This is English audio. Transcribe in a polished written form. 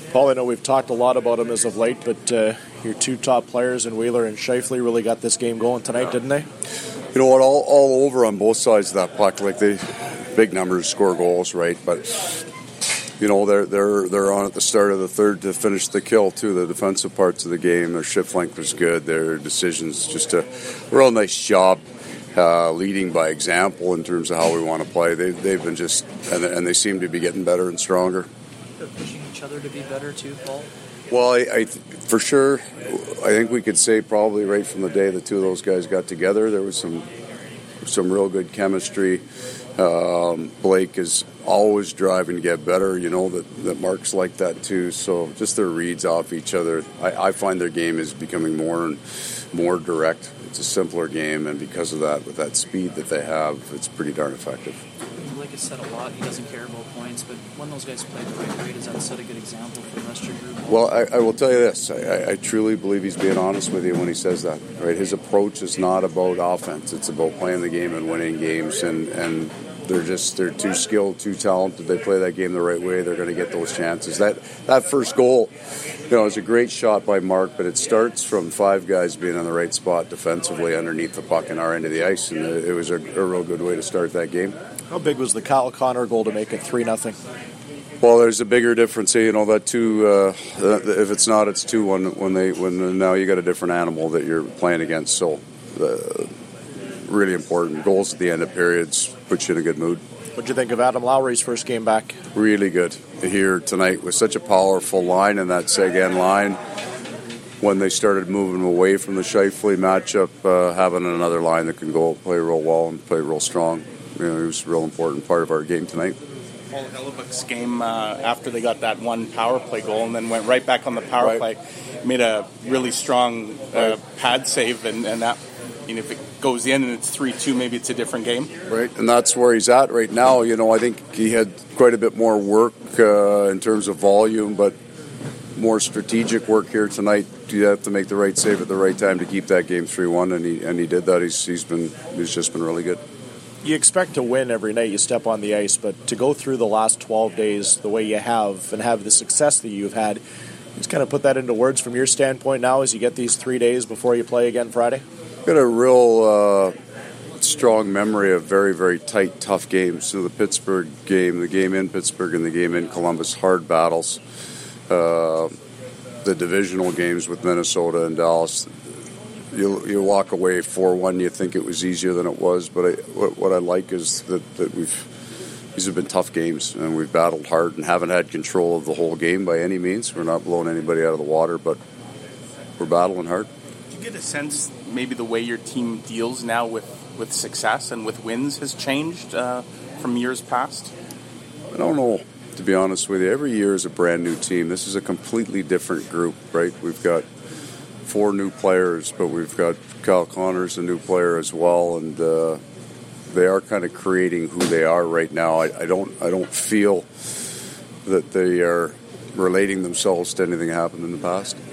Paul, I know we've talked a lot about him as of late, but your two top players in Wheeler and Scheifele really got this game going tonight, didn't they? You know what, all over on both sides of that puck. Like, they big numbers, score goals, right? But you know, they're on at the start of the third to finish the kill too. The defensive parts of the game, their shift length was good. Their decisions, just a real nice job leading by example in terms of how we want to play. They've been just, and they seem to be getting better and stronger. They're pushing each other to be better too, Paul. Well, I for sure, I think we could say probably right from the day the two of those guys got together, there was some real good chemistry. Blake is always driving to get better. You know that Mark's like that too. So just their reads off each other. I find their game is becoming more and more direct. It's a simpler game, and because of that, with that speed that they have, it's pretty darn effective. Blake has said a lot. He doesn't care about points, but when those guys play the right way, does that set a good example for the rest of your group? Well, I will tell you this. I truly believe he's being honest with you when he says that. Right? His approach is not about offense. It's about playing the game and winning games, and they're too skilled, too talented. They play that game the right way, they're going to get those chances. That first goal, you know, is a great shot by Mark, but it starts from five guys being in the right spot defensively underneath the puck in our end of the ice, and it was a real good way to start that game. How big was the Kyle Connor goal to make it 3-0? Well, there's a bigger difference, you know, that two. If it's not, it's 2-1 when now you got a different animal that you're playing against. So, really important goals at the end of periods put you in a good mood. What'd you think of Adam Lowry's first game back? Really good here tonight with such a powerful line in that Seguin line. When they started moving away from the Scheifele matchup, having another line that can go play real well and play real strong. You know, it was a real important part of our game tonight. Paul Hellebuyck's game after they got that one power play goal and then went right back on the power play, made a really strong pad save, and that, you know, if it goes in and it's 3-2, maybe it's a different game. Right, and that's where he's at right now. You know, I think he had quite a bit more work in terms of volume, but more strategic work here tonight. You have to make the right save at the right time to keep that game 3-1, and he did that. He's just been really good. You expect to win every night you step on the ice, but to go through the last 12 days the way you have and have the success that you've had, just kind of put that into words from your standpoint now as you get these 3 days before you play again Friday? I've got a real strong memory of very, very tight, tough games. So the Pittsburgh game, the game in Pittsburgh and the game in Columbus, hard battles. The divisional games with Minnesota and Dallas, you walk away 4-1. You think it was easier than it was, but what I like is that these have been tough games, and we've battled hard and haven't had control of the whole game by any means. We're not blowing anybody out of the water, but we're battling hard. Do you get a sense maybe the way your team deals now with success and with wins has changed from years past? I don't know, to be honest with you. Every year is a brand new team. This is a completely different group, right? We've got 4 new players, but we've got Kyle Connor's a new player as well, and they are kind of creating who they are right now. I don't feel that they are relating themselves to anything that happened in the past.